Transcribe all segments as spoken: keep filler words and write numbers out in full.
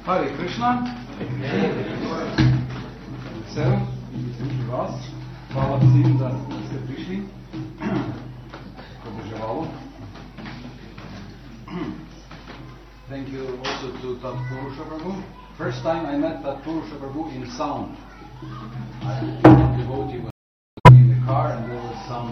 Hare Krishna. Servus, здравствуйте вас. Хвала всім, да сте прийшли. Побажавало. Thank you also to Tat Purusha Prabhu. First time I met Tat Purusha Prabhu in sound. I devotee was in the car and there was some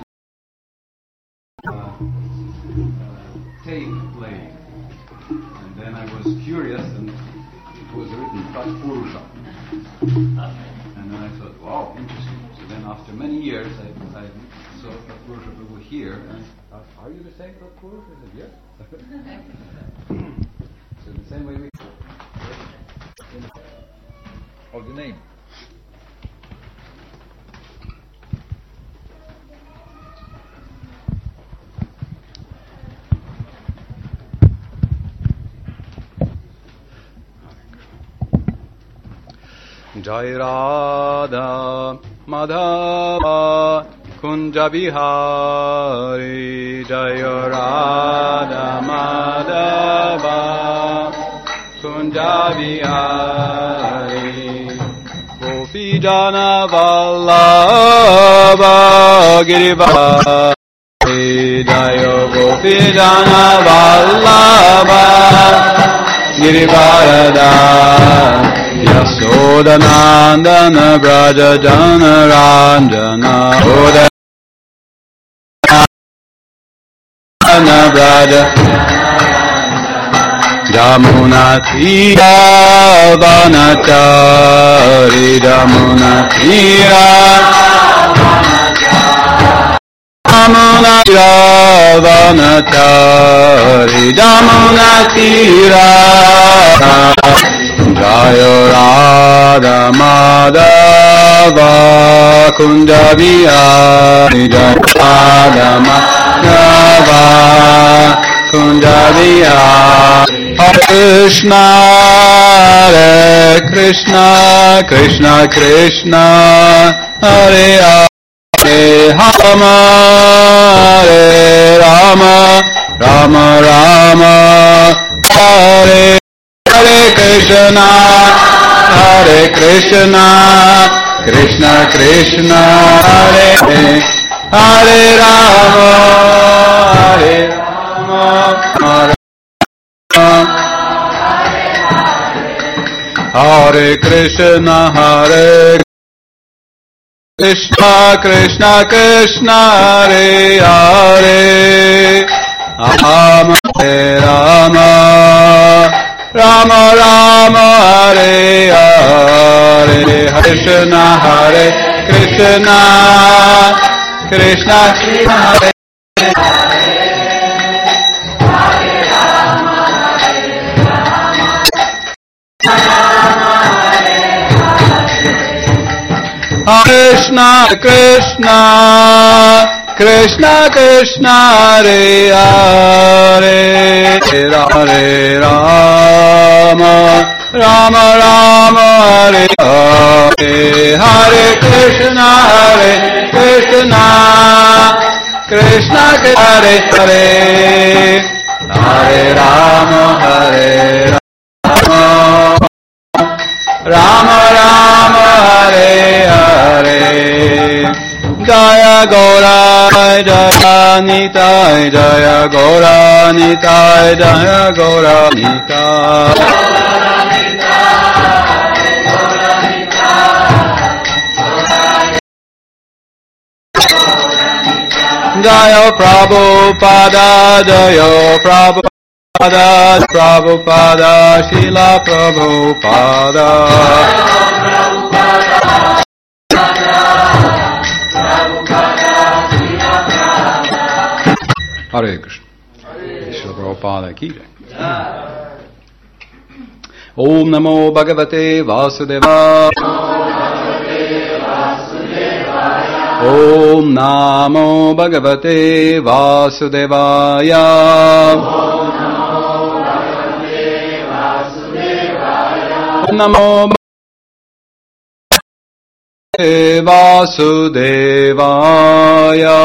uh, uh, tape playing. And then I was curious and it was written Tat Purusha. And then I thought, wow, interesting. So then after many years I, I saw Tat Purusha Prabhu here. And uh, are you the same Tat Purusha? I said, yes. So the same way we of the name. Jai Radha Madhava Kunja Bihari Jai Radha Madhava Kunja Bihari Gopi Jana Vallabha Girivardhari Jai Gopi Jana Vallabha Girivardhari Yasodanandana Braja Jana Ranjana Odana Braja Jamunatira Vanachari Jamunatira Jamunatira Vanachari Jamunatira Jaya Radha Madhava Kunja Bihari Jaya Radha Madhava Kunja Bihari Hare Krishna Hare Krishna Krishna Krishna Hare Hare Rama Hare Rama Rama Rama Hare Hare Krishna, Hare Krishna, Krishna Krishna, Hare Hare Rama, Hare Rama, Hare Krishna, Hare Krishna, Krishna Krishna, Hare Hare, Rama Hare Rama. Rama Rama Hare Hare Hare Krishna Hare Krishna Krishna Krishna Hare Krishna Krishna Krishna Krishna Hare Hare Hare Rama Rama Rama Hare Hare Hare Krishna Hare Krishna Krishna Hare Hare Hare Rama Hare Rama Rama Rama Hare Hare Jaya Gaura Jaya Nitai Jaya Gaura Nitai Jaya Gaura Nitai Jaya Prabhupada Jaya Prabhupada Prabhupada Srila Prabhupada Hare Krishna. Shri Prabhupada ki jai. Om Namo Bhagavate Vasudevaya. Om Namo Bhagavate Vasudevaya. Om Namo Bhagavate Vasudevaya.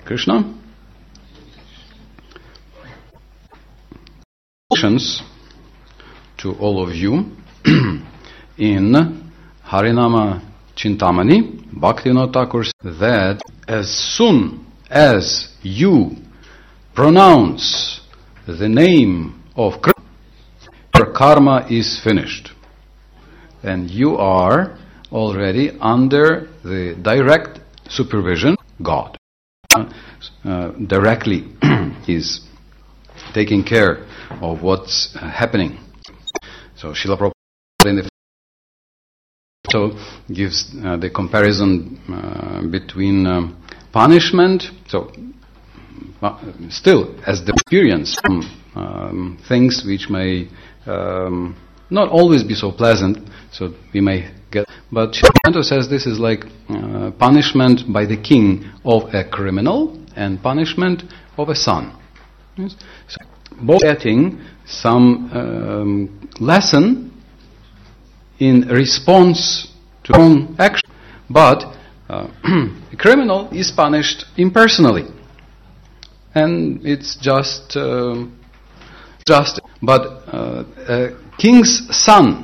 Krishna. To all of you in Harinama Chintamani, Bhaktivinoda Thakur said that as soon as you pronounce the name of Krishna, your karma is finished. And you are already under the direct supervision of God. Uh, directly is taking care of what's uh, happening. So Srila Prabhupada in the so gives uh, the comparison uh, between um, punishment. So uh, still, as the experience, um, um, things which may um, not always be so pleasant, so we may get. But Srila says this is like uh, punishment by the king of a criminal and punishment of a son. Yes? So both getting some um, lesson in response to own action, but uh, the criminal is punished impersonally, and it's just uh, just. But uh, a king's son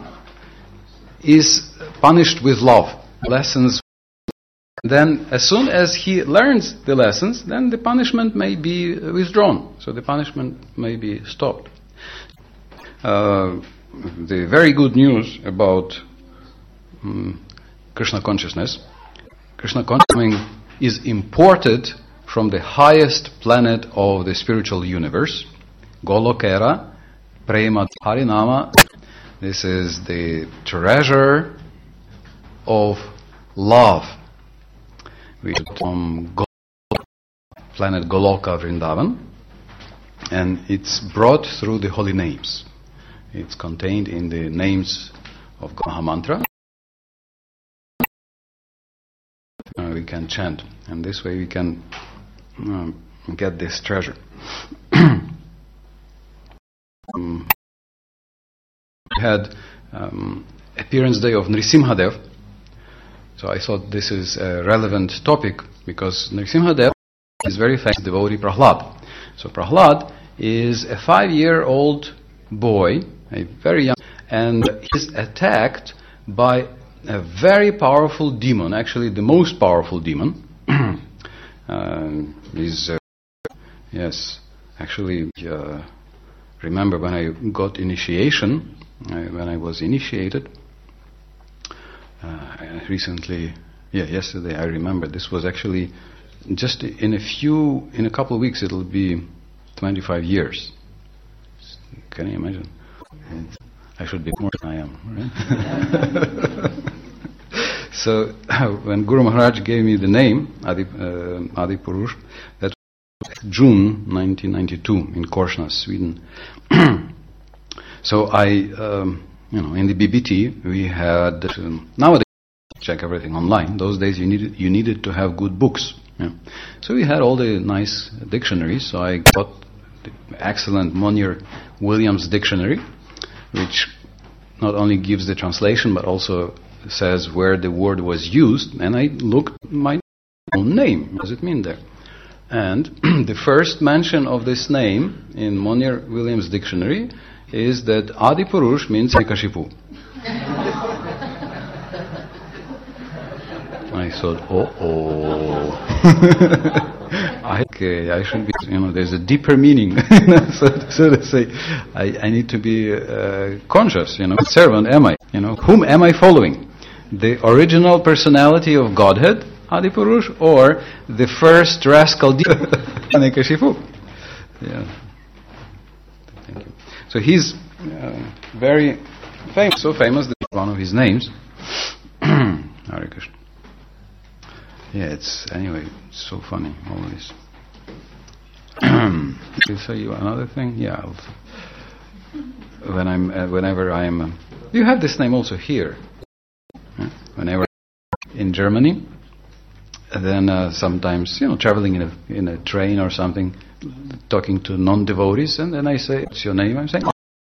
is punished with love, lessons. Then, as soon as he learns the lessons, then the punishment may be withdrawn. So the punishment may be stopped. Uh, the very good news about um, Krishna consciousness, Krishna consciousness is imported from the highest planet of the spiritual universe, Golokera, Prema Harinama. This is the treasure of love. We from Gol- planet Goloka Vrindavan, and it's brought through the holy names. It's contained in the names of Mahamantra. Uh, we can chant, and this way we can um, get this treasure. um, we had um, appearance day of Nrisimhadev. So I thought this is a relevant topic because Nrisimhadev is very famous devotee Prahlad. So Prahlad is a five-year-old boy, a very young, and he's attacked by a very powerful demon, actually the most powerful demon. uh, is uh, yes, actually uh, remember when I got initiation, uh, when I was initiated. Uh, recently, yeah, yesterday I remember this was actually just in a few, in a couple of weeks it'll be twenty-five years. Can you imagine? It's, I should be more than I am, right? So when Guru Maharaj gave me the name Adi, uh, Adi Purush, that was June nineteen ninety-two in Korsnäs, Sweden. So I. Um, You know, in the B B T we had um, nowadays check everything online. Those days you needed you needed to have good books. Yeah. So we had all the nice dictionaries. So I got the excellent Monier Williams dictionary, which not only gives the translation but also says where the word was used. And I looked my own name. What does it mean there? And the first mention of this name in Monier Williams dictionary is that Adi Purush means Hiranyakashipu. I thought, oh, oh. Okay, I should be, you know, there's a deeper meaning. so, so to say, I, I need to be uh, conscious, you know, what servant am I? You know, whom am I following? The original personality of Godhead, Adi Purush, or the first rascal Hiranyakashipu? Yeah. Thank you. So he's uh, very famous, so famous that one of his names. Hare Krishna. Yeah, it's anyway. It's so funny. All this. I'll tell you another thing. Yeah, I'll, when I'm, uh, whenever I'm. Uh, you have this name also here. Yeah? Whenever in Germany, then uh, sometimes you know traveling in a in a train or something, talking to non-devotees, and then I say, "What's your name?" I'm saying,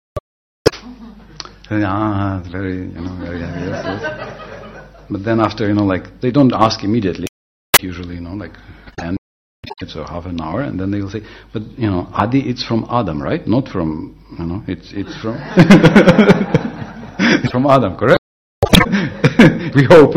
and, "Ah, very, you know, very yes, yes." But then after, you know, like they don't ask immediately. Usually, you know, like, and minutes or half an hour, and then they will say, but, you know, Adi, it's from Adam, right? Not from, you know, it's it's from... it's from Adam, correct? We hope.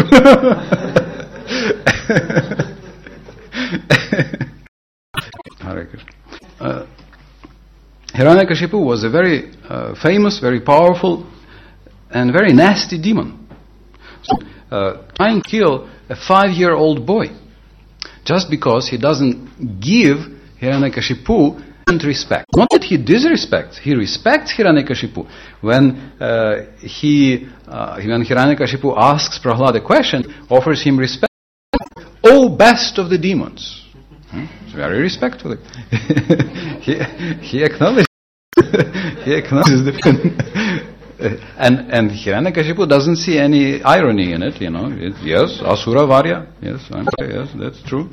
Hare Krishna. Uh, Hiranyakashipu was a very uh, famous, very powerful, and very nasty demon. So, uh, trying to kill a five-year-old boy just because he doesn't give Hiranyakashipu respect. Not that he disrespects, he respects Hiranyakashipu. When uh, he, uh, when Hiranyakashipu asks Prahlad a question, offers him respect, oh, best of the demons. Hmm? Very respectfully. he, he acknowledges he acknowledges the and and Hiranyakashipu doesn't see any irony in it, you know. It, yes, Asura Varya. Yes, I'm, yes, that's true.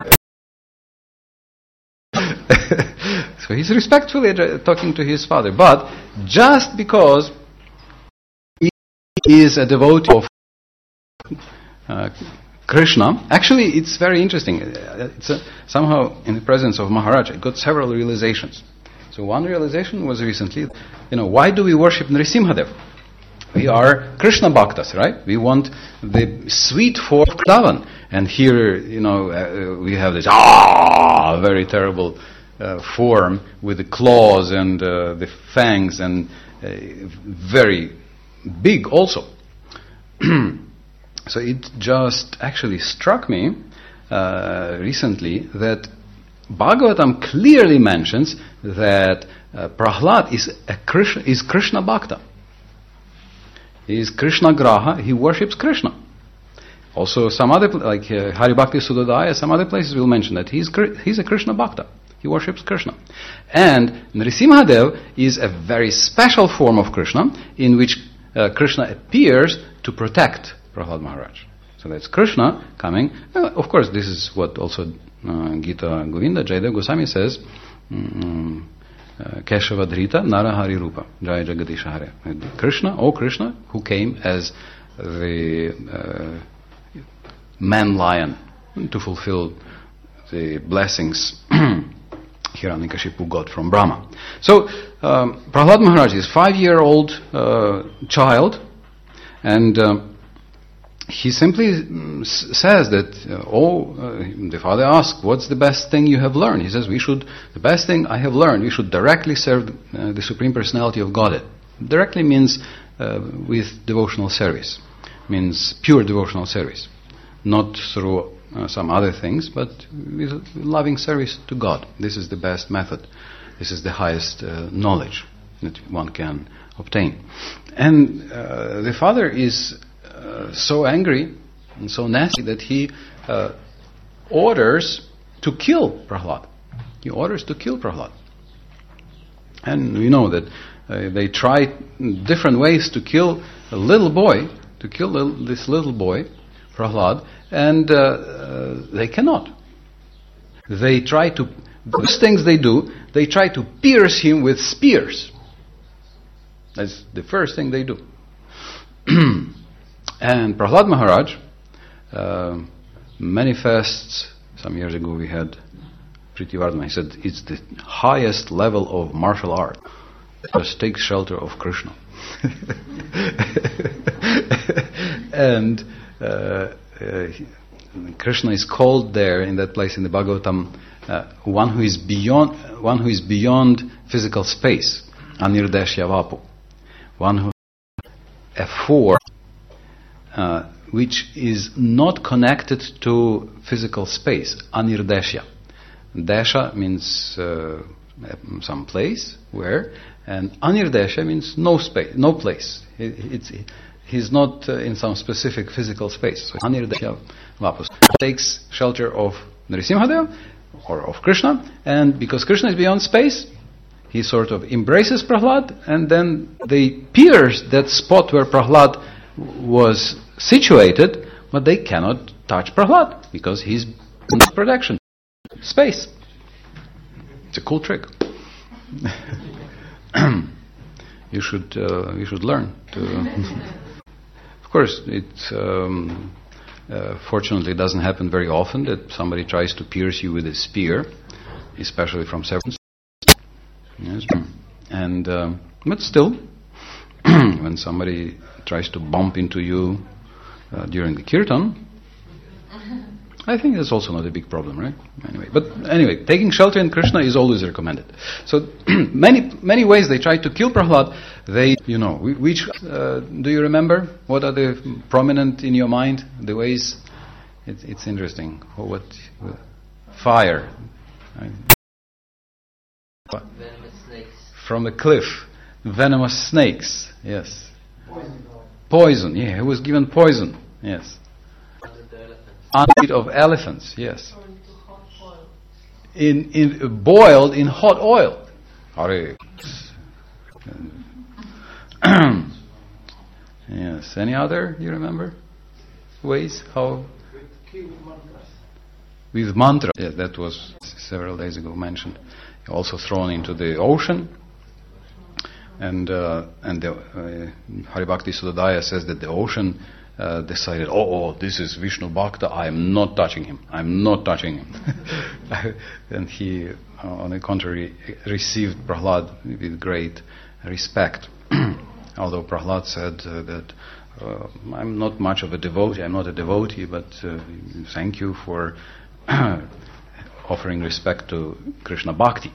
So he's respectfully talking to his father, but just because he is a devotee of uh, Krishna, actually it's very interesting. It's a, somehow in the presence of Maharaj, I got several realizations. So one realization was recently, you know, why do we worship Nrisimhadev? We are Krishna Bhaktas, right? We want the sweet form of Davan. And here, you know, uh, we have this ah very terrible uh, form with the claws and uh, the fangs, and uh, very big also. So it just actually struck me uh, recently that Bhagavatam clearly mentions that uh, Prahlad is a Krishna, is Krishna Bhakta. He is Krishna Graha, he worships Krishna. Also some other, like uh, Hari Bhakti Sudodaya, some other places will mention that he's, he's a Krishna Bhakta. He worships Krishna. And Nrisimhadev is a very special form of Krishna in which uh, Krishna appears to protect Prahlad Maharaj. So that's Krishna coming. Uh, of course, this is what also uh, Gita Govinda, Jayadev Goswami says, um, Keshava Dhrita Narahari Rupa Jaya Jagadish Hare. Krishna, oh Krishna, who came as the uh, man lion to fulfill the blessings Hiranyakashipu got from Brahma. So um, Prahlad Maharaj is five-year-old uh, child, and um, he simply um, says that, uh, oh, uh, the father asks, what's the best thing you have learned? He says, we should, the best thing I have learned, we should directly serve uh, the Supreme Personality of Godhead. Directly means uh, with devotional service, means pure devotional service, not through uh, some other things, but with loving service to God. This is the best method. This is the highest uh, knowledge that one can obtain. And uh, the father is Uh, so angry and so nasty that he uh, orders to kill Prahlad. He orders to kill Prahlad. And we know that uh, they try different ways to kill a little boy, to kill little, this little boy, Prahlad, and uh, uh, they cannot. They try to, those things they do, they try to pierce him with spears. That's the first thing they do. And Prahlad Maharaj uh, manifests, some years ago we had Priti Vardhana, he said, it's the highest level of martial art. Just take shelter of Krishna. And uh, uh, Krishna is called there in that place in the Bhagavatam, uh, one who is beyond, one who is beyond physical space, Anirdeshya Vapu, one who a form Uh, which is not connected to physical space, anirdeshya. Desha means uh, some place, where, and anirdeshya means no space, no place. It, it's, it, he's not uh, in some specific physical space. So anirdeshya vapus takes shelter of Nrisimhadev or of Krishna, and because Krishna is beyond space, he sort of embraces Prahlad, and then they pierce that spot where Prahlad was situated, but they cannot touch Prahlad because he's in protection space. It's a cool trick. you should uh, you should learn to. Of course, it's um, Uh, fortunately, it doesn't happen very often that somebody tries to pierce you with a spear, especially from several. Yes. And um, but still, when somebody tries to bump into you uh, during the kirtan, I think that's also not a big problem, right? Anyway, but anyway, taking shelter in Krishna is always recommended. So many many ways they tried to kill Prahlad. They, you know, which uh, do you remember? What are the prominent in your mind? The ways? It's it's interesting. Oh, what? what fire. Right? Venomous snakes. From a cliff. Venomous snakes. Yes. Poison. Poison. Yeah, he was given poison. Yes. Meat of elephants, yes. In in boiled in hot oil. Hare. Yes. Any other you remember ways how? With mantra. Yes, that was several days ago mentioned. Also thrown into the ocean. And uh, and the uh, Haribhakti Sudadaya says that the ocean Uh, decided, oh, oh, this is Vishnu Bhakta, I am not touching him, I am not touching him. And he, uh, on the contrary, received Prahlad with great respect. Although Prahlad said uh, that uh, I'm not much of a devotee, I'm not a devotee, but uh, thank you for offering respect to Krishna Bhakti.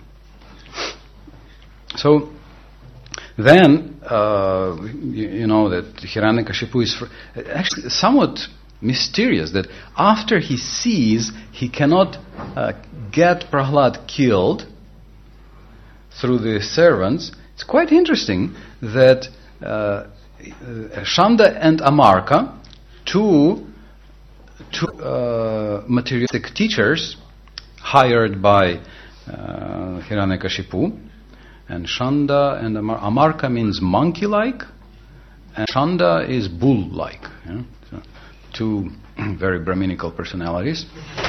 So, then, uh, you, you know that Hiranyakashipu is fr- actually somewhat mysterious, that after he sees he cannot uh, get Prahlad killed through the servants, it's quite interesting that uh, Shanda and Amarka, two, two uh, materialistic teachers hired by uh, Hiranyakashipu, and Shanda and Amar- Amarka means monkey-like, and Shanda is bull-like. Yeah? So two very Brahminical personalities.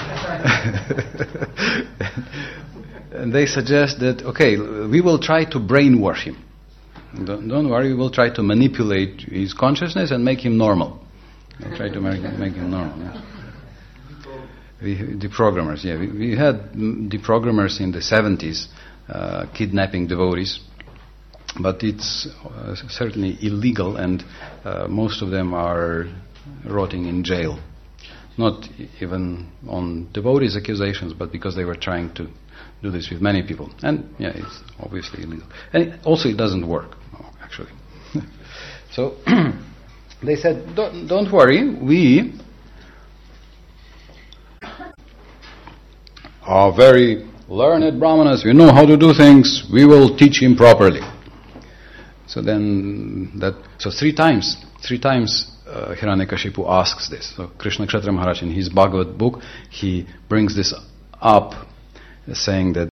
And they suggest that, okay, we will try to brainwash him. Don't, don't worry, we will try to manipulate his consciousness and make him normal. We'll try to make, make him normal. Yeah. We, deprogrammers, yeah. We, we had deprogrammers in the seventies. Uh, kidnapping devotees, but it's uh, certainly illegal, and uh, most of them are rotting in jail. Not even on devotees' accusations, but because they were trying to do this with many people. And yeah, it's obviously illegal. And it, also, it doesn't work, actually. So they said, don't, don't worry, we are very learned Brahmanas, we know how to do things, we will teach him properly. So then, that so three times, three times uh, Hiranyakashipu asks this. So Krishna Kshetra Maharaj in his Bhagavad book, he brings this up, uh, saying that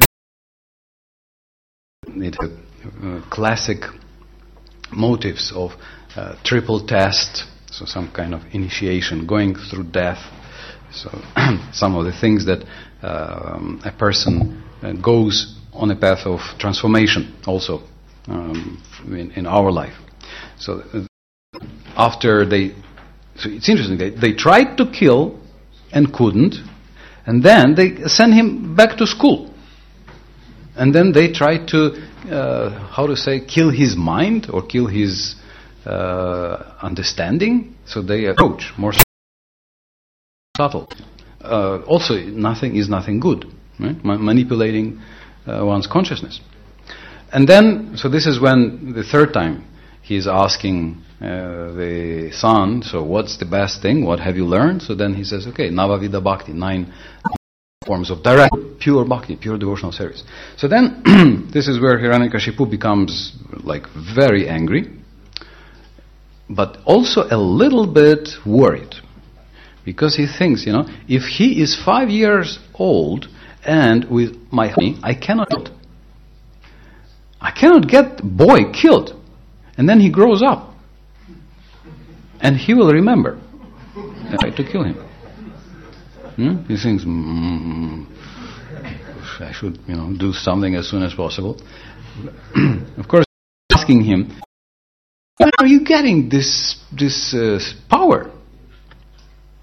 it uh, classic motives of uh, triple test, so some kind of initiation, going through death. So some of the things that um, a person uh, goes on a path of transformation also um, in, in our life. So uh, after they, so it's interesting, they, they tried to kill and couldn't, and then they sent him back to school. And then they tried to, uh, how to say, kill his mind or kill his uh, understanding. So they approach more subtle. Uh, also, nothing is nothing good, right? Ma- manipulating uh, one's consciousness. And then, so this is when the third time he's asking uh, the son, so what's the best thing? What have you learned? So then he says, okay, Navavida Bhakti, nine forms of direct, pure bhakti, pure devotional service. So then, this is where Hiranyakashipu becomes like very angry, but also a little bit worried. Because he thinks, you know, if he is five years old and with my honey, I cannot, I cannot get the boy killed. And then he grows up. And he will remember. I tried to kill him. Hmm? He thinks, mm, I should, you know, do something as soon as possible. Of course, asking him, where are you getting this, this uh, power?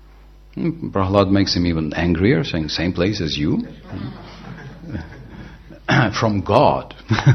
Prahlad makes him even angrier, saying, same place as you. From God.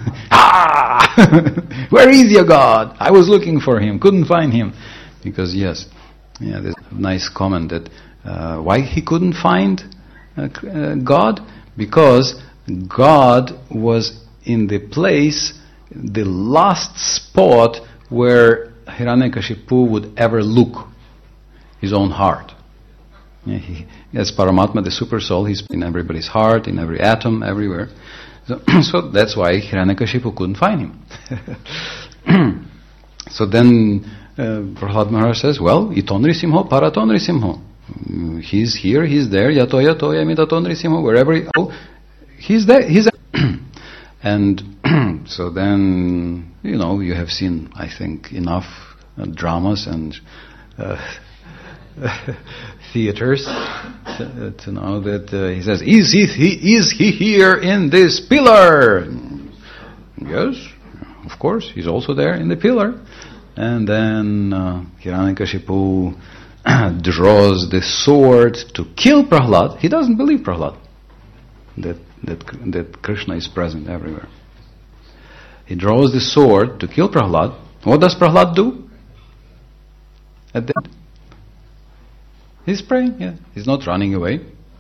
Ah! Where is your God? I was looking for him, couldn't find him. Because yes, yeah, there's a nice comment that uh, why he couldn't find uh, uh, God? Because God was in the place, the last spot where Hiranyakashipu would ever look, his own heart. Yeah, he, as Paramatma, the super soul, he's in everybody's heart, in every atom, everywhere. So, so that's why Hiranyakashipu couldn't find him. So then uh, Prahlad Maharaj says, well, Iton Nrisimho, Paraton Nrisimho. He's here, he's there, Yato Yato Yamitaton Nrisimho, wherever he, oh, he's there, he's there. And so then, you know, you have seen, I think, enough uh, dramas and uh, theaters to, to know that uh, he says, is he, he is he here in this pillar? Yes, of course, he's also there in the pillar. And then uh, Hiranyakashipu draws the sword to kill Prahlad. He doesn't believe Prahlad, that, that, that Krishna is present everywhere. He draws the sword to kill Prahlad. What does Prahlad do? At the end, he's praying, yeah. He's not running away,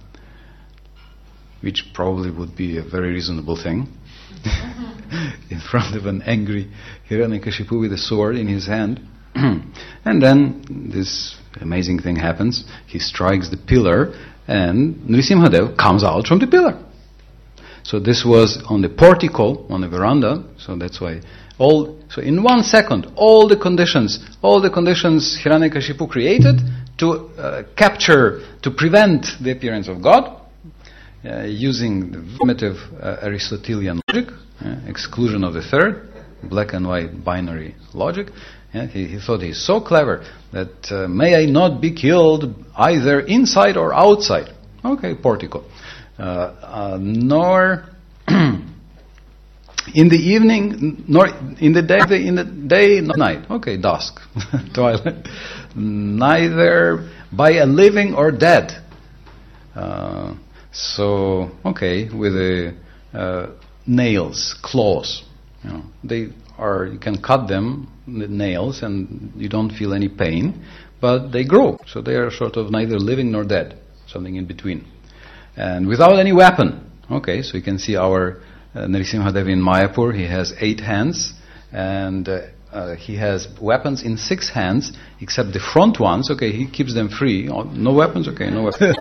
which probably would be a very reasonable thing. In front of an angry Hiranyakashipu with a sword in his hand. And then this amazing thing happens. He strikes the pillar and Nrisimhadev comes out from the pillar. So this was on the portico, on the veranda. So that's why all, so in one second, all the conditions, all the conditions Hiranyakashipu created to uh, capture, to prevent the appearance of God, uh, using the primitive uh, Aristotelian logic, uh, exclusion of the third, black and white binary logic. Yeah, he, he thought he's so clever that uh, may I not be killed either inside or outside. Okay, portico. Uh, uh, nor in the evening, nor in the day, in the day, not night. Okay, dusk, twilight. Neither by a living or dead. Uh, so, okay, with the uh, nails, claws, you know, they are. You can cut them, the nails, and you don't feel any pain, but they grow. So they are sort of neither living nor dead, something in between, and without any weapon. Okay, so you can see our uh, Nrisimhadev in Mayapur. He has eight hands, and uh, uh, he has weapons in six hands, except the front ones. Okay, he keeps them free. Oh, no weapons. Okay, no weapons.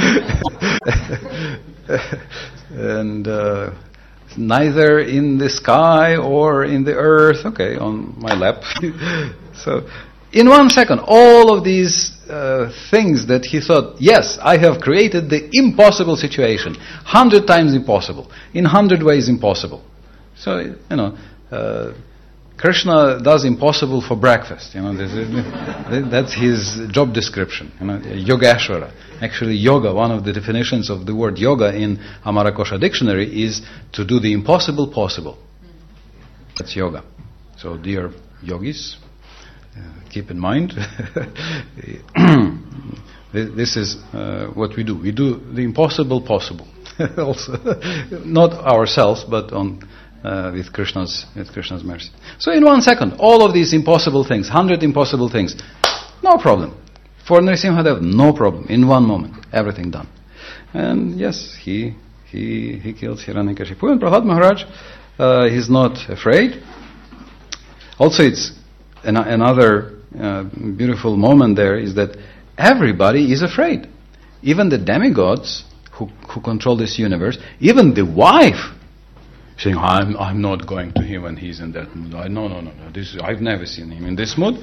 And uh, neither in the sky or in the earth. Okay, on my lap. So, in one second, all of these uh, things that he thought, yes, I have created the impossible situation, hundred times impossible, in hundred ways impossible. So, you know, uh, Krishna does impossible for breakfast. You know, is, that's his job description. You know, Yogeshwara. Actually, yoga, one of the definitions of the word yoga in Amarakosha dictionary is to do the impossible possible. That's yoga. So, dear yogis, uh, keep in mind, this is uh, what we do. We do the impossible possible. Also, not ourselves, but on. Uh, with Krishna's with Krishna's mercy. So in one second, all of these impossible things, hundred impossible things, no problem. For Nrisimhadev, no problem. In one moment, everything done. And yes, he he he kills Hiranyakashipu. And Prahlad Maharaj, uh, he's not afraid. Also, it's an, another uh, beautiful moment there is that everybody is afraid. Even the demigods who who control this universe, even the wife. Saying, I'm I'm not going to him when he's in that mood. I, no, no, no, no. This I've never seen him in this mood.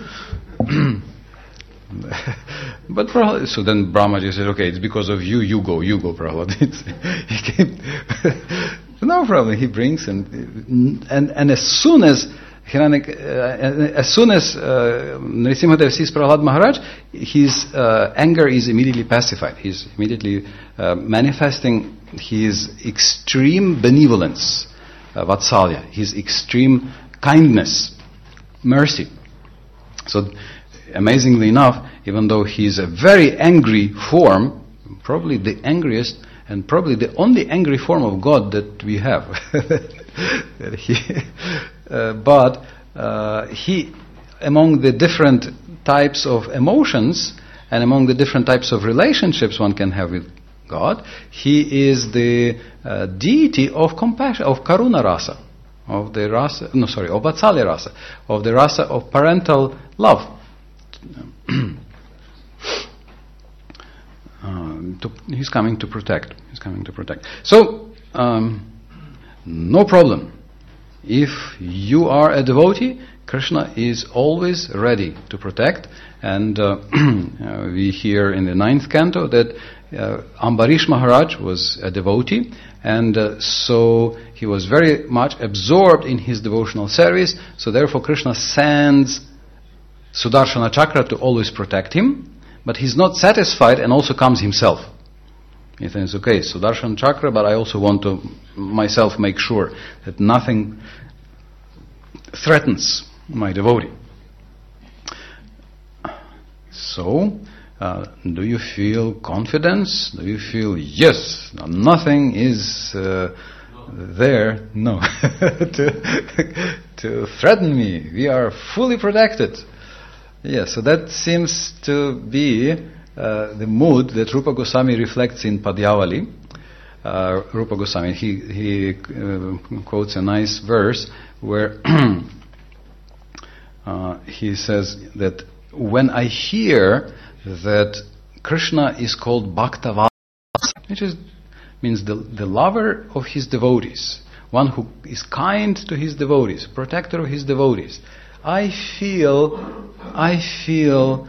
But Prahlad, so then Brahmaji said, okay, it's because of you. You go, you go, Prahlad. It's, he came. No problem. He brings and and and as soon as Hiranyak, uh, as soon as uh, Nrisimhadev sees Prahlad Maharaj, his uh, anger is immediately pacified. He's immediately uh, manifesting his extreme benevolence. Uh, Vatsalya, his extreme kindness, mercy. So amazingly enough, even though he's a very angry form, probably the angriest and probably the only angry form of God that we have. he, uh, but uh, he, among the different types of emotions and among the different types of relationships one can have with God, he is the uh, deity of compassion, of Karuna Rasa, of the rasa, no sorry, of Vatsalya Rasa, of the rasa of parental love. um, to, he's coming to protect. He's coming to protect. So, um, no problem. If you are a devotee, Krishna is always ready to protect. And uh, uh, we hear in the ninth canto that uh, Ambarish Maharaj was a devotee, and uh, so he was very much absorbed in his devotional service. So therefore Krishna sends Sudarshana Chakra to always protect him, but he's not satisfied and also comes himself. He thinks, okay, Sudarshana Chakra, but I also want to myself make sure that nothing threatens my devotee. So, uh, do you feel confidence? Do you feel, yes, nothing is uh, there, no, to, to threaten me. We are fully protected. Yeah, so that seems to be uh, the mood that Rupa Goswami reflects in Padyavali. Uh, Rupa Goswami, he, he uh, quotes a nice verse where uh, he says that when I hear that Krishna is called Bhaktavatsa, which is, means the, the lover of his devotees, one who is kind to his devotees, protector of his devotees, I feel, I feel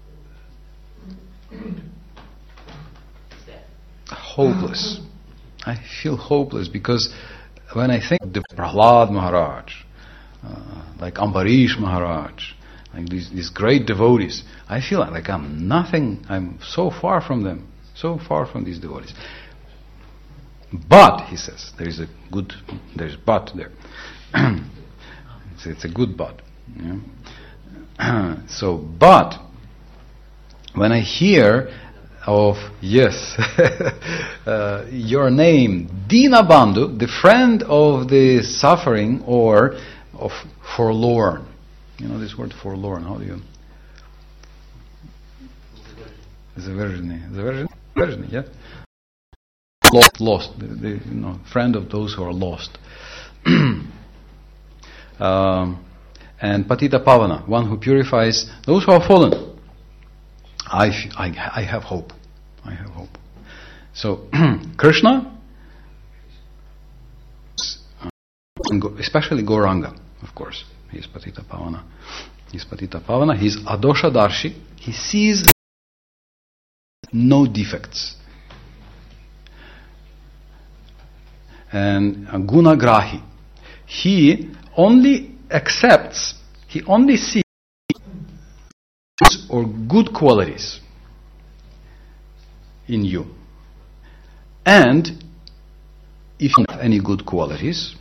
hopeless. I feel hopeless because when I think of the Prahlad Maharaj, uh, like Ambarish Maharaj, like these, these great devotees, I feel like I'm nothing, I'm so far from them, so far from these devotees. But, he says, there is a good, there's but there. it's, it's a good but. Yeah? So, but, when I hear of, yes, uh, your name, Dinabandhu, the friend of the suffering or of forlorn. You know this word forlorn, how do you... Zaverjny. Zaverjny? Zaverjny, yeah? Lost, lost. The, the, you know, friend of those who are lost. um, and Patita Pavana, one who purifies those who are fallen. I, I, I have hope. I have hope. So, Krishna, especially Gauranga, of course, he is Patita Pavana. He is Patita Pavana. He is Adosha Darshi. He sees no defects. And Guna Grahi. He only accepts, he only sees or good qualities in you. And if you have any good qualities,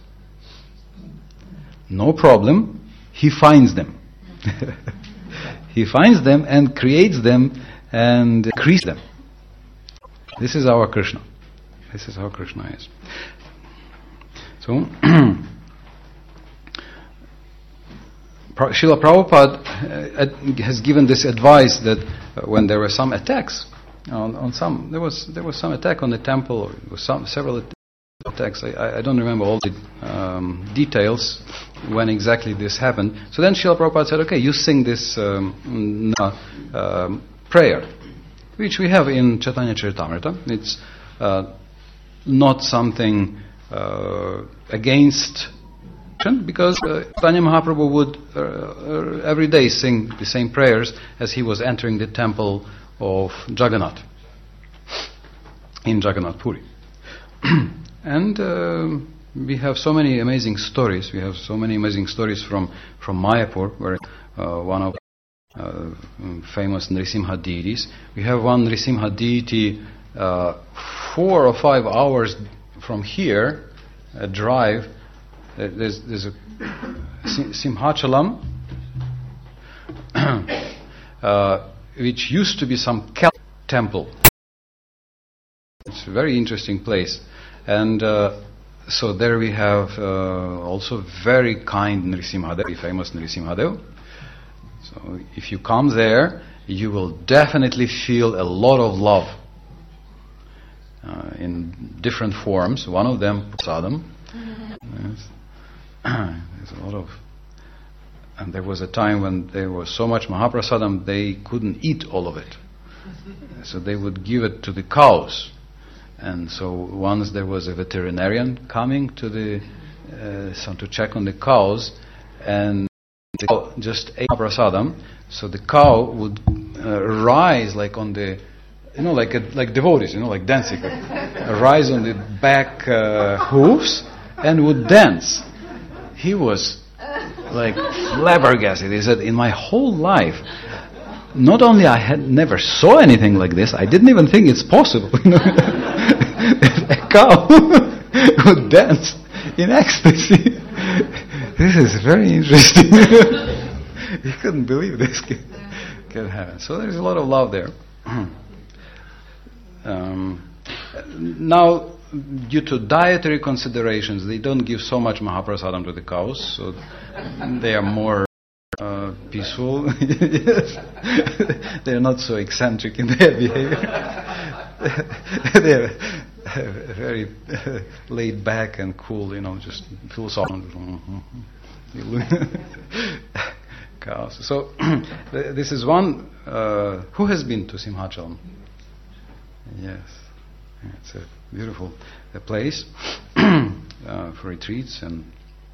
no problem, he finds them. He finds them and creates them and increases them. This is our Krishna. This is how Krishna is. So, Srila Prabhupada has given this advice that when there were some attacks on, on some, there was there was some attack on the temple, or there was some several attacks. I, I don't remember all the um, details when exactly this happened. So then Srila Prabhupada said, "Okay, you sing this um, uh, prayer, which we have in Chaitanya Charitamrita. It's uh, not something uh, against." Because uh, Chaitanya Mahaprabhu would uh, uh, every day sing the same prayers as he was entering the temple of Jagannath in Jagannath Puri. And uh, we have so many amazing stories. We have so many amazing stories from, from Mayapur, where uh, one of uh, famous Nrisimha deities. We have one Nrisimha deity uh, four or five hours from here, a drive. There's, there's a Simhachalam, uh, which used to be some Celtic temple. It's a very interesting place. And uh, so there we have uh, also very kind Nrisimhadev, very famous Nrisimhadev. So if you come there, you will definitely feel a lot of love uh, in different forms. One of them, prasadam. Yes. There's a lot of... And there was a time when there was so much Mahaprasadam, they couldn't eat all of it. So they would give it to the cows. And so once there was a veterinarian coming to the uh, so to check on the cows, and the cow just ate Mahaprasadam, so the cow would uh, rise like on the, you know, like a, like devotees, you know, like dancing, rise on the back uh, hooves and would dance. He was like flabbergasted. He said, in my whole life, not only I had never saw anything like this, I didn't even think it's possible. You know? A cow would dance in ecstasy. This is very interesting. He couldn't believe this can, can happen. So there's a lot of love there. um, now, due to dietary considerations, they don't give so much Mahaprasadam to the cows, so they are more uh, peaceful. They are not so eccentric in their behavior. They are very laid back and cool, you know, just philosophical cows. So this is one. Uh, who has been to Simhachalam? Yes, it's a beautiful uh, place uh, for retreats and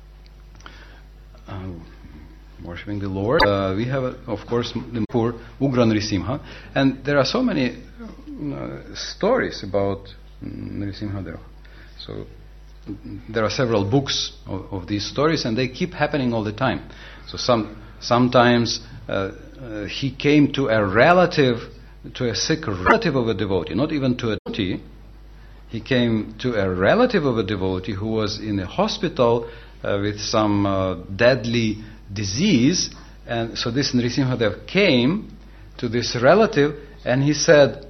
uh, worshipping the Lord. Uh, we have, uh, of course, the poor Ugra Nrisimha, and there are so many uh, stories about Nrisimhadev. So there are several books of, of these stories, and they keep happening all the time. So some sometimes uh, uh, he came to a relative, to a sick relative of a devotee, not even to a devotee. He came to a relative of a devotee who was in a hospital uh, with some uh, deadly disease, and so this Nrisimhadev came to this relative and he said,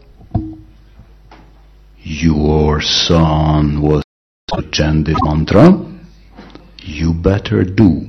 "Your son was to chant this mantra, you better do."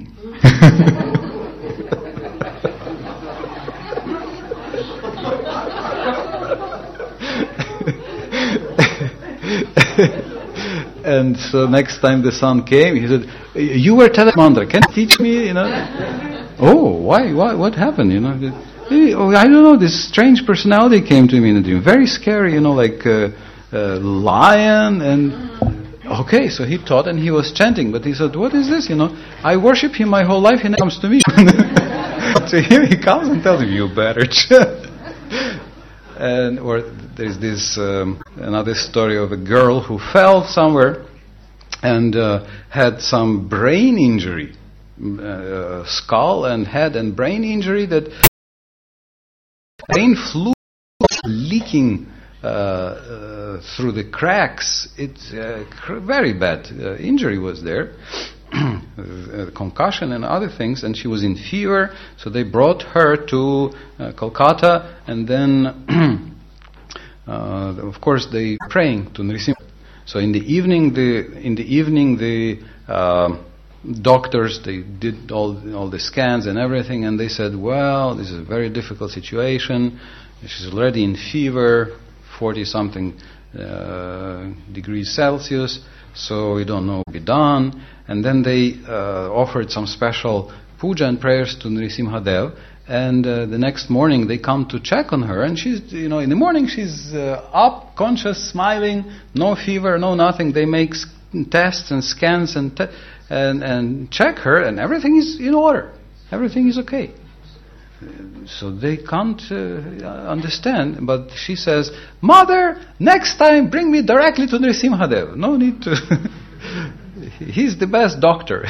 And so next time the son came, he said, "You were telling mantra. Can you teach me?" You know. Oh, why? Why? What happened? You know. Oh, I don't know. This strange personality came to me in a dream. Very scary. You know, like a uh, uh, lion. And okay, so he taught and he was chanting. But he said, "What is this? You know, I worship him my whole life. He never comes to me." So here he comes and tells me, "You better chant." And or there's this um, another story of a girl who fell somewhere and uh, had some brain injury, uh, skull and head and brain injury, that brain fluid leaking uh, uh, through the cracks. It's uh, cr- very bad uh, injury was there. Uh, concussion and other things, and she was in fever, so they brought her to uh, Kolkata, and then uh, of course they praying to Nrisimha. So in the evening the in the evening the uh, doctors, they did all all the scans and everything, and they said, well, this is a very difficult situation. She's already in fever, forty something uh, degrees Celsius, so we don't know what to be done. And then they uh, offered some special puja and prayers to Nrisimhadev. And uh, the next morning they come to check on her, and she's, you know, in the morning she's uh, up, conscious, smiling, no fever, no nothing. They make s- tests and scans and, te- and and check her, and everything is in order. Everything is okay. So they can't uh, understand, but she says, "Mother, next time bring me directly to Nrisimhadev. No need to." He's the best doctor.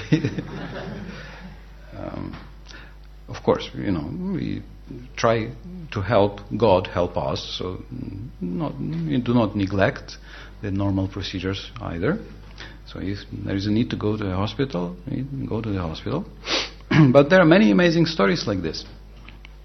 um, of course, you know, we try to help God help us, so not, we do not neglect the normal procedures either. So if there is a need to go to the hospital, we go to the hospital. But there are many amazing stories like this.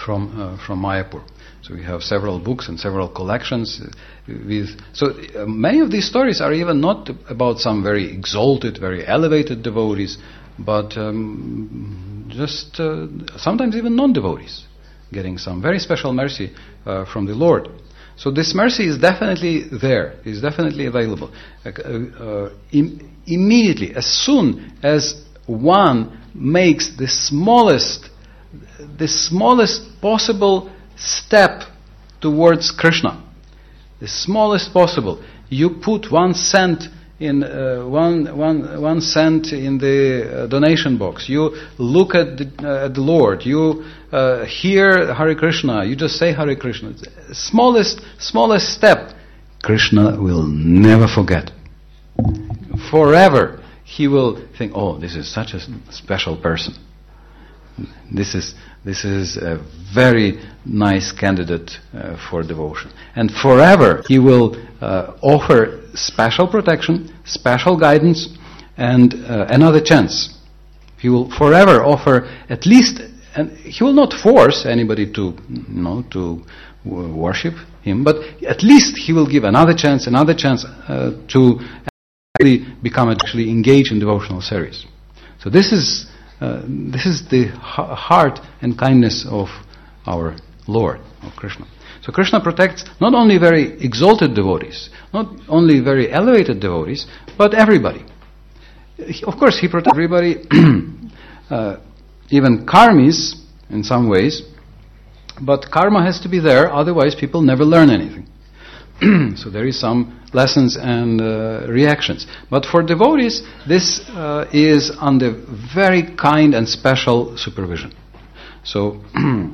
from uh, from Mayapur. So we have several books and several collections uh, with. So uh, many of these stories are even not about some very exalted, very elevated devotees, but um, just uh, sometimes even non-devotees getting some very special mercy uh, from the Lord. So this mercy is definitely there, is definitely available. Uh, uh, im- immediately, as soon as one makes the smallest, the smallest possible step towards Krishna, the smallest possible, you put one cent in uh, one, one, one cent in the uh, donation box. You look at the, uh, at the Lord. You uh, hear Hare Krishna. You just say Hare Krishna. Smallest, smallest step. Krishna will never forget. Forever, he will think, "Oh, this is such a special person. This is this is a very nice candidate uh, for devotion." And forever, he will uh, offer special protection, special guidance, and uh, another chance. He will forever offer at least, and he will not force anybody to, you know, to w- worship him, but at least he will give another chance, another chance uh, to actually become actually engaged in devotional service. So this is uh, this is the ha- heart and kindness of our Lord, of Krishna. So Krishna protects not only very exalted devotees, not only very elevated devotees, but everybody. He, of course, he protects everybody, uh, even karmis in some ways, but karma has to be there, otherwise people never learn anything. So there is some lessons and uh, reactions. But for devotees, this uh, is under very kind and special supervision. So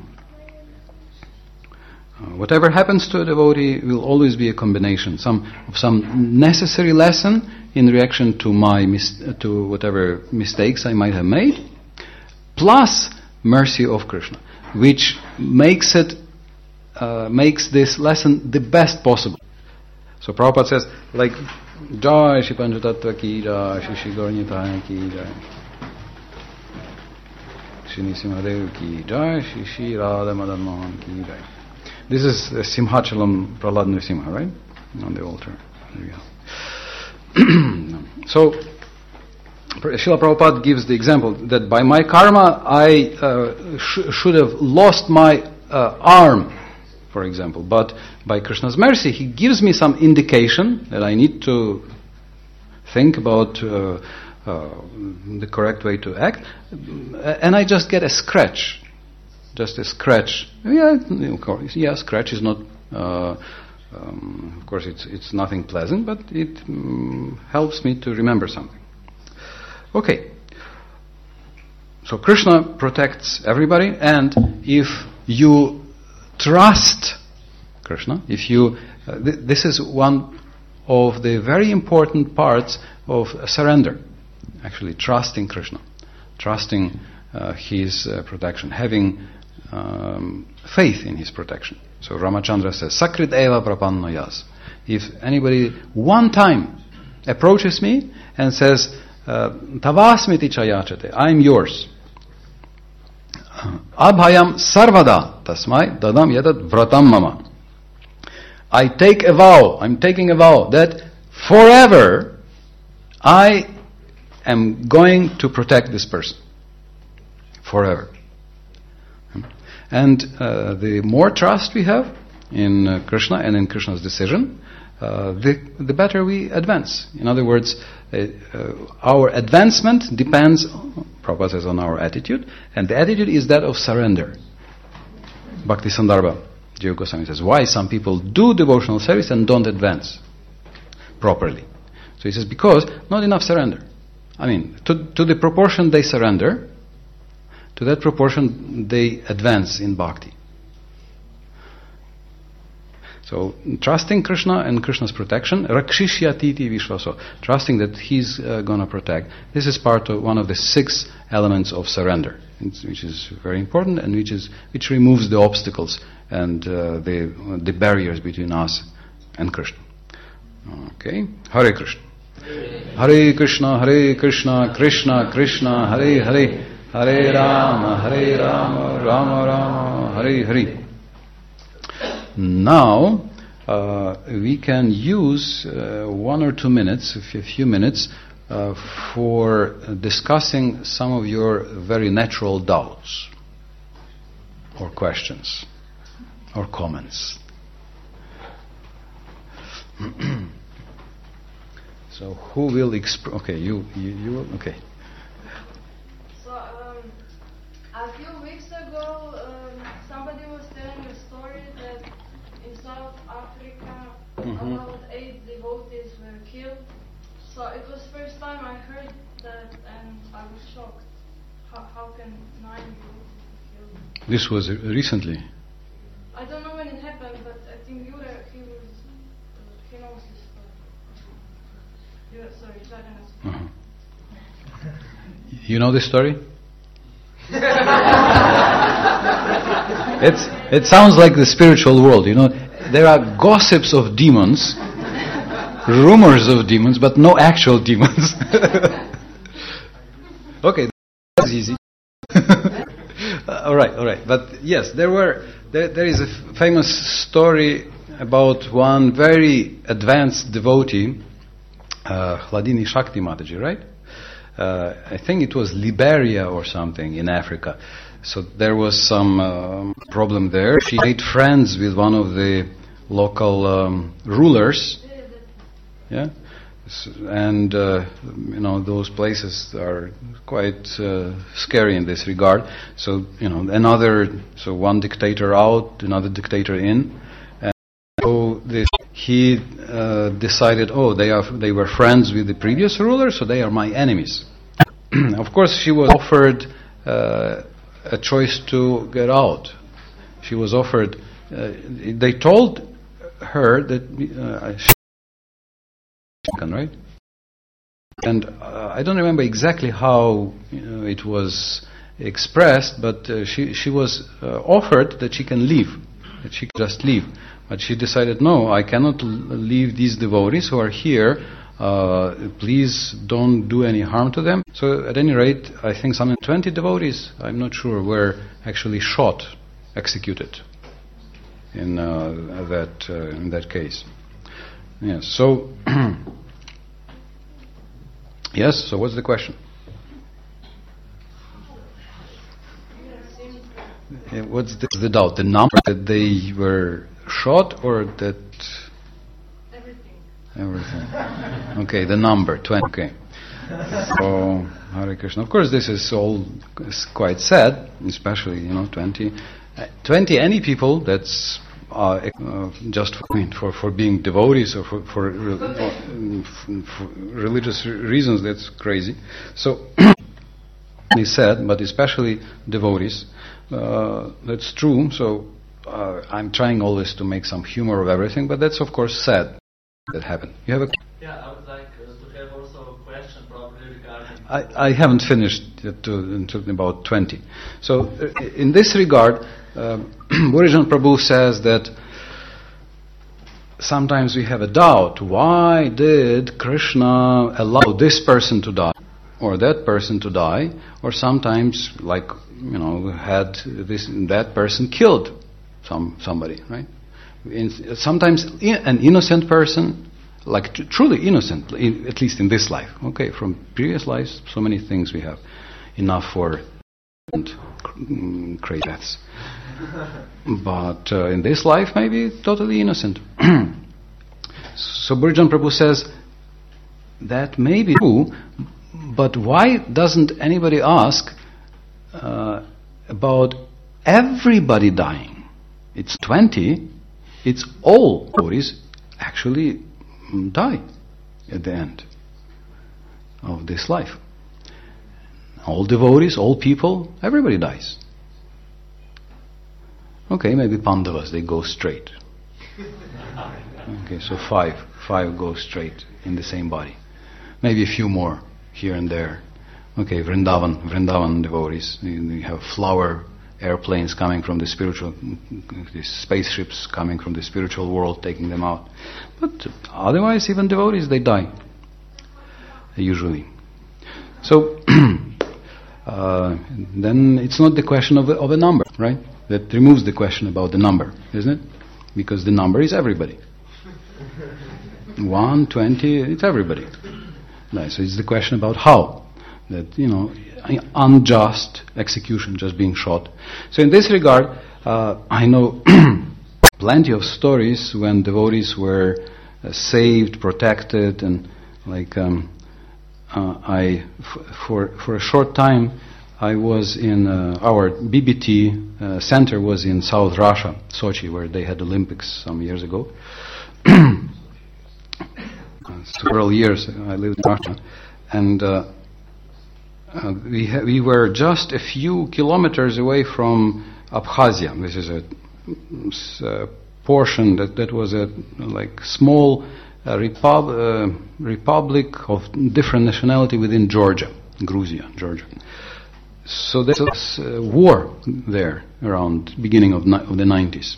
Uh, whatever happens to a devotee will always be a combination, some of some necessary lesson in reaction to my mis- to whatever mistakes I might have made, plus mercy of Krishna, which makes it uh, makes this lesson the best possible. So Prabhupada says, like, Jai Shri Panchatattva ki Jai, Shri Shri Gauranyataya ki Jai, Shri Nrsimhadev ki Jai, Shri Shri Radha Madan Mohan ki Jai. This is uh, Simhachalam Prahlad Nrsimha, right? On the altar. There we go. So, Srila Prabhupada gives the example that by my karma I uh, sh- should have lost my uh, arm, for example. But by Krishna's mercy, he gives me some indication that I need to think about uh, uh, the correct way to act. And I just get a scratch. Just a scratch. Yeah, of course, yeah, scratch is not, uh, um, of course, it's it's nothing pleasant, but it um, helps me to remember something. Okay. So Krishna protects everybody, and if you trust Krishna, if you, uh, th- this is one of the very important parts of surrender. Actually, trusting Krishna, trusting uh, His uh, protection, having Um, faith in his protection. So Ramachandra says, Sakrit eva prapannoyas. If anybody one time approaches me and says, Tavasmiti chayachate, I am yours. Abhayam sarvada tasmai dadam yadat vratam mama. I take a vow, I'm taking a vow that forever I am going to protect this person. Forever. And uh, the more trust we have in uh, Krishna and in Krishna's decision, uh, the, the better we advance. In other words, uh, uh, our advancement depends, Prabhupada says, on our attitude, and the attitude is that of surrender. Bhakti Sandarbha, Jiva Goswami says, why some people do devotional service and don't advance properly? So he says, because not enough surrender. I mean, to, to the proportion they surrender, to that proportion, they advance in bhakti. So, trusting Krishna and Krishna's protection, rakshishyatiti vishvaso, trusting that He's uh, going to protect. This is part of one of the six elements of surrender, which is very important and which is which removes the obstacles and uh, the the barriers between us and Krishna. Okay, Hare Krishna. Hare Krishna, Hare Krishna, Krishna Krishna, Hare Hare. Hare Rama, Hare Rama, Rama Rama, Hare Hare. Now, uh, we can use uh, one or two minutes, a few minutes, uh, for discussing some of your very natural doubts, or questions, or comments. So, who will exp- Okay, you, you, you will. Okay. So, um, a few weeks ago, um, somebody was telling a story that in South Africa, Mm-hmm. about eight devotees were killed. So it was first time I heard that, and I was shocked. How, how can nine devotees be killed? This was recently. I don't know when it happened, but I think Yura, he was, uh, he knows this story. Yura, sorry, Jaganas. Uh-huh. You know this story? it's, it sounds like the spiritual world, you know. There are gossips of demons, rumors of demons, but no actual demons. Okay, that's easy. all right, all right. But yes, there were. There, there is a f- famous story about one very advanced devotee, uh, Hladini Shakti Mataji, right? Uh, I think it was Liberia or something in Africa. So there was some um, problem there. She made friends with one of the local um, rulers. Yeah, S- and uh, you know those places are quite uh, scary in this regard. So you know another, so one dictator out, another dictator in, and so this, he uh, decided, oh, they are they were friends with the previous ruler, so they are my enemies. Of course, she was offered uh, a choice to get out. She was offered. Uh, they told her that uh, she right, and uh, I don't remember exactly how you know, it was expressed, but uh, she she was uh, offered that she can leave, that she can just leave. But she decided, no, I cannot l- leave these devotees who are here. Uh, please don't do any harm to them. So at any rate, I think some twenty devotees, I'm not sure, were actually shot, executed in uh, that uh, in that case. Yes. So yes. So what's the question? Uh, What's the, the doubt? The number that they were shot, or that Everything. everything? Okay, the number twenty. Okay. So Hare Krishna. Of course, this is all is quite sad, especially you know twenty. Uh, twenty any people. That's uh, uh, just for, I mean, for for being devotees or for for, re- uh, for religious reasons. That's crazy. So it's sad, but especially devotees. Uh, that's true. So uh, I'm trying always to make some humor of everything, but that's of course sad that happened. You have a Yeah, I would like uh, to have also a question probably regarding... I, I haven't finished yet to, until about twenty. So, uh, in this regard, uh, Burijan Prabhu says that sometimes we have a doubt. Why did Krishna allow this person to die, or that person to die, or sometimes, like you know, had this that person killed some somebody, right? In, sometimes in, an innocent person, like t- truly innocent, in, at least in this life. Okay, from previous lives, so many things we have enough for and mm, crazy deaths. But uh, in this life, maybe totally innocent. So Burijan Prabhu says that may be true, but why doesn't anybody ask uh, about everybody dying? It's twenty. It's all devotees actually die at the end of this life. All devotees, all people, everybody dies. Okay, maybe Pandavas, they go straight. Okay, so five, five go straight in the same body. Maybe a few more here and there. Okay, Vrindavan, Vrindavan devotees, we have flower airplanes coming from the spiritual, these spaceships coming from the spiritual world, taking them out. But otherwise, even devotees, they die, usually. So, uh, then it's not the question of a, of a number, right? That removes the question about the number, isn't it? Because the number is everybody. One, twenty, it's everybody. Right, so it's the question about how. That, you know, unjust execution, just being shot. So in this regard, uh, I know plenty of stories when devotees were uh, saved, protected, and like um, uh, I, f- for for a short time, I was in uh, our B B T uh, center was in South Russia, Sochi, where they had Olympics some years ago. Several years I lived in Russia, and uh, uh, we ha- we were just a few kilometers away from Abkhazia. This is a, a portion that, that was a like small uh, repub- uh, republic of different nationality within Georgia, Georgia, Georgia. So there was a war there around beginning of, ni- of the nineties.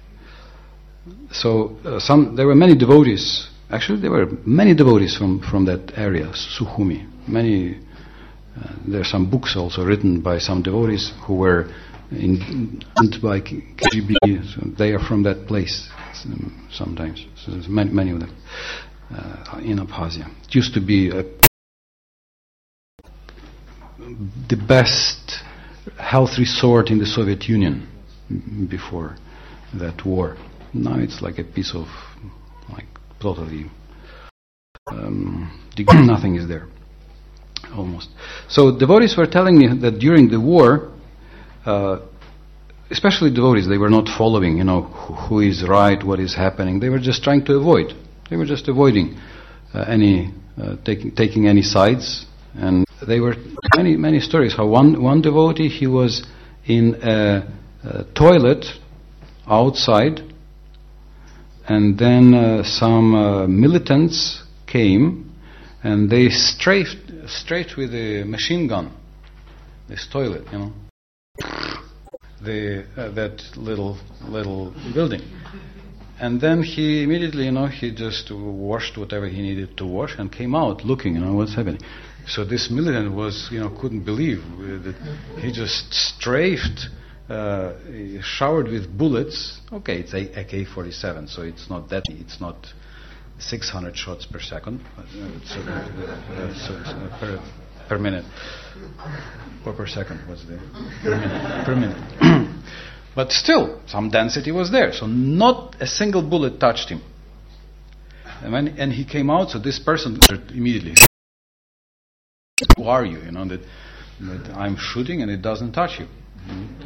So uh, some there were many devotees. Actually, there were many devotees from, from that area, Sukhumi. Many. Uh, there are some books also written by some devotees who were in by K G B. So they are from that place um, sometimes. So there's many, many of them uh, in Abkhazia. It used to be a, the best health resort in the Soviet Union before that war. Now it's like a piece of like totally um, nothing is there almost. So devotees were telling me that during the war, uh, especially devotees, they were not following, you know, who, who is right, what is happening. They were just trying to avoid. They were just avoiding uh, any uh, taking taking any sides. And they were many many stories. How one one devotee, he was in a, a toilet outside. And then uh, some uh, militants came, and they strafed straight with a machine gun this toilet, you know, the uh, that little little building. And then he immediately, you know, he just washed whatever he needed to wash and came out looking, you know, what's happening. So this militant was, you know, couldn't believe that he just strafed. Uh, showered with bullets. Okay, it's a A K forty-seven, so it's not that. It's not six hundred shots per second, uh, it's, uh, uh, so it's, uh, per, per minute or per second. What's the per minute? Per minute. But still, some density was there, so not a single bullet touched him. And when and he came out, so this person immediately, who are you? You know that, that I'm shooting and it doesn't touch you. Mm-hmm.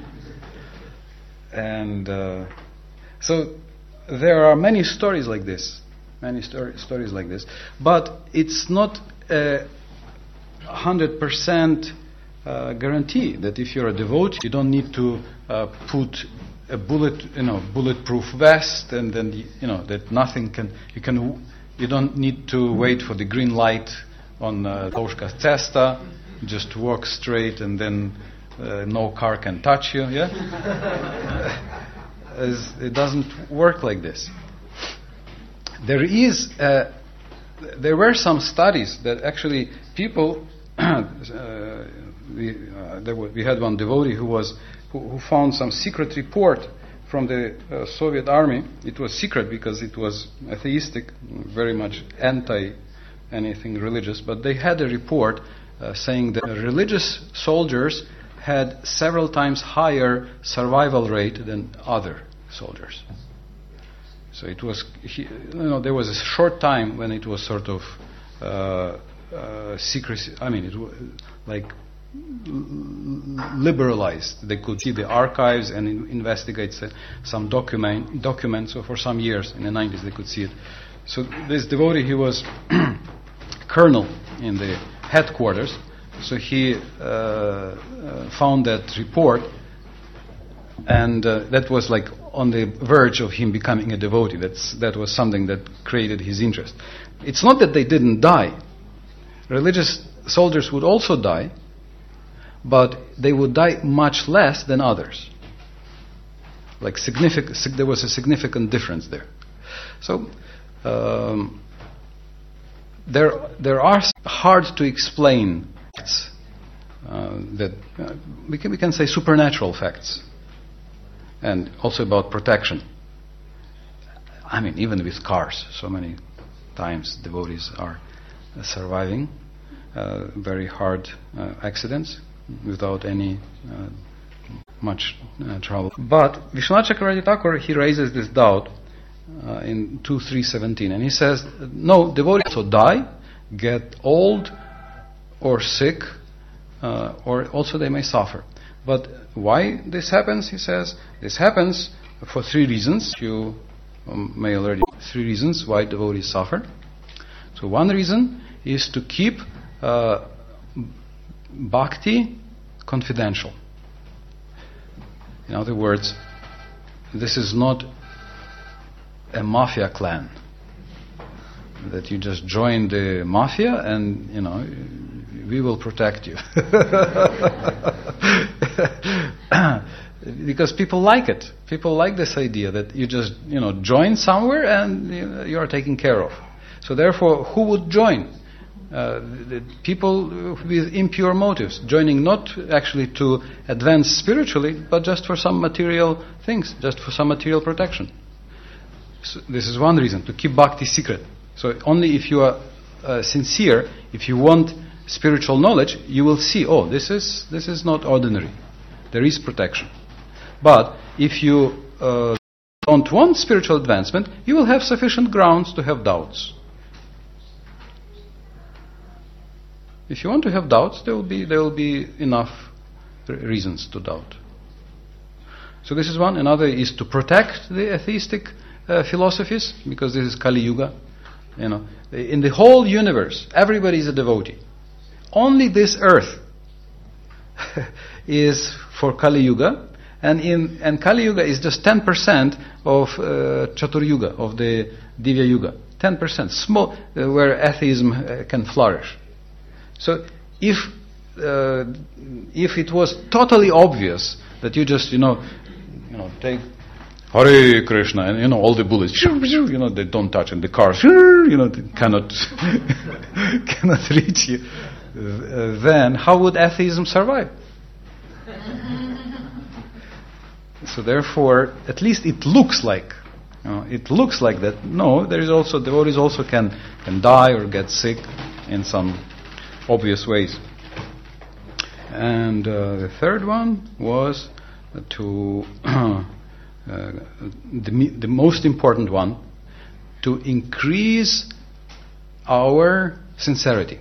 And uh, so there are many stories like this, many stor- stories like this. But it's not a hundred percent guarantee that if you're a devotee, you don't need to uh, put a bullet, you know, bulletproof vest, and then you know that nothing can. You can. You don't need to wait for the green light on Toshka Cesta. Just walk straight, and then. Uh, no car can touch you, yeah? As it doesn't work like this. There is, uh, there were some studies that actually people, uh, we, uh, there were, we had one devotee who was, who, who found some secret report from the uh, Soviet army. It was secret because it was atheistic, very much anti anything religious, but they had a report uh, saying that religious soldiers had several times higher survival rate than other soldiers. So it was, he, you know, there was a short time when it was sort of uh, uh, secrecy. I mean, it was like liberalized. They could see the archives and in, investigate some document documents. So for some years in the nineties, they could see it. So this devotee, he was colonel in the headquarters. So he uh, uh, found that report, and uh, that was like on the verge of him becoming a devotee. That's that was something that created his interest. It's not that they didn't die. Religious soldiers would also die, but they would die much less than others. Like significant, sig- there was a significant difference there. So um, there there are hard to explain uh, that uh, we can we can say supernatural facts, and also about protection. I mean, even with cars, so many times devotees are uh, surviving uh, very hard uh, accidents without any uh, much uh, trouble. But Vishwanath Chakravarti Thakur, he raises this doubt uh, in two three seventeen, and he says, no, devotees also die, get old or sick, uh, or also they may suffer. But why this happens, he says, this happens for three reasons. You um, may already three reasons why devotees suffer. So one reason is to keep uh, bhakti confidential. In other words, this is not a mafia clan that you just join the mafia and, you know, we will protect you. Because people like it. People like this idea that you just, you know, join somewhere and you know, you are taken care of. So therefore, who would join? Uh, the people with impure motives, joining not actually to advance spiritually, but just for some material things, just for some material protection. So this is one reason, to keep bhakti secret. So only if you are uh, sincere, if you want spiritual knowledge, you will see, oh, this is this is not ordinary. There is protection. But if you uh, don't want spiritual advancement, you will have sufficient grounds to have doubts. If you want to have doubts, there will be there will be enough r- reasons to doubt. So this is one. Another is to protect the atheistic uh, philosophies, because this is Kali Yuga. You know, in the whole universe, everybody is a devotee. Only this earth is for Kali Yuga, and in and Kali Yuga is just ten percent of uh, Chatur Yuga, of the Divya Yuga. Ten percent, small, uh, where atheism uh, can flourish. So, if uh, if it was totally obvious that you just you know you know take Hare Krishna and you know all the bullets you know they don't touch, and the cars you know they cannot cannot reach you, uh, then how would atheism survive? So therefore, at least it looks like you know, it looks like that. No, there is also devotees also can can die or get sick in some obvious ways. And uh, the third one was to uh, the, the most important one, to increase our sincerity,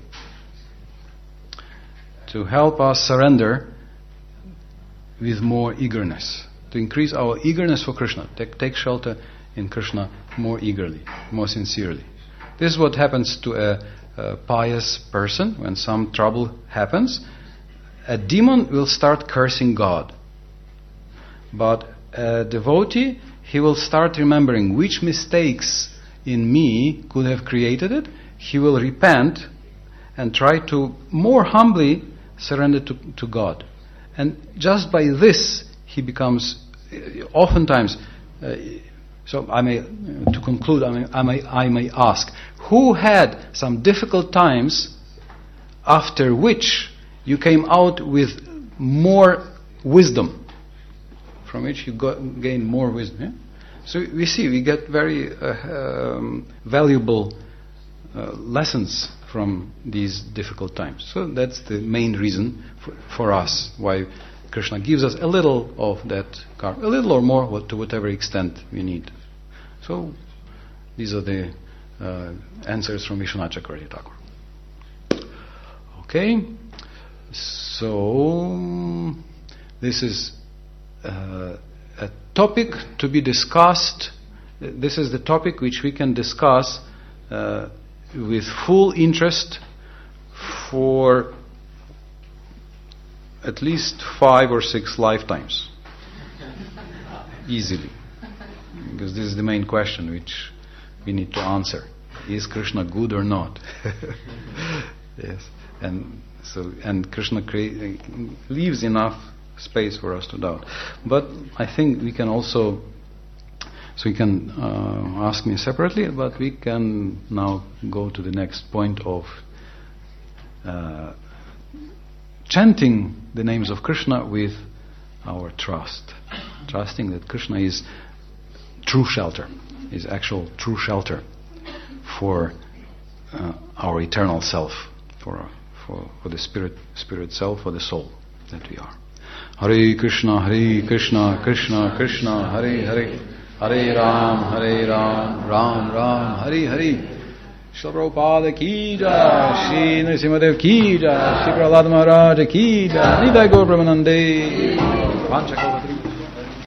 to help us surrender with more eagerness, to increase our eagerness for Krishna, take, take shelter in Krishna more eagerly, more sincerely. This is what happens to a A pious person. When some trouble happens, a demon will start cursing God. But a devotee, he will start remembering which mistakes in me could have created it. He will repent and try to more humbly surrender to, to God. And just by this, he becomes, oftentimes, uh, so I may, to conclude, I may, I may, I may ask, who had some difficult times after which you came out with more wisdom, from which you got, gain more wisdom? Yeah? So we see, we get very uh, um, valuable uh, lessons from these difficult times. So that's the main reason for, for us, why Krishna gives us a little of that karma, a little or more, to whatever extent we need. So these are the uh, answers from Vishwanath Chakravarti Thakur. Okay, so this is uh, a topic to be discussed. This is the topic which we can discuss uh, with full interest for at least five or six lifetimes, easily, because this is the main question which we need to answer: is Krishna good or not? Yes, and so and Krishna crea- leaves enough space for us to doubt. But I think we can also, so you can uh, ask me separately, but we can now go to the next point of uh, chanting the names of Krishna with our trust. Trusting that Krishna is true shelter, is actual true shelter for uh, our eternal self, for, for for the spirit spirit self, for the soul that we are. Hare Krishna, Hare Krishna, Krishna Krishna, Hare Hare, Hare Ram, Hare Ram, Ram Ram, Hare Hare. Shri Prabhupada ki jai, Shri Nrsimhadev ki jai, Shri Prahlad Maharaj ki jai, Nidai Gaur Brahmanande, Panchakalpatri.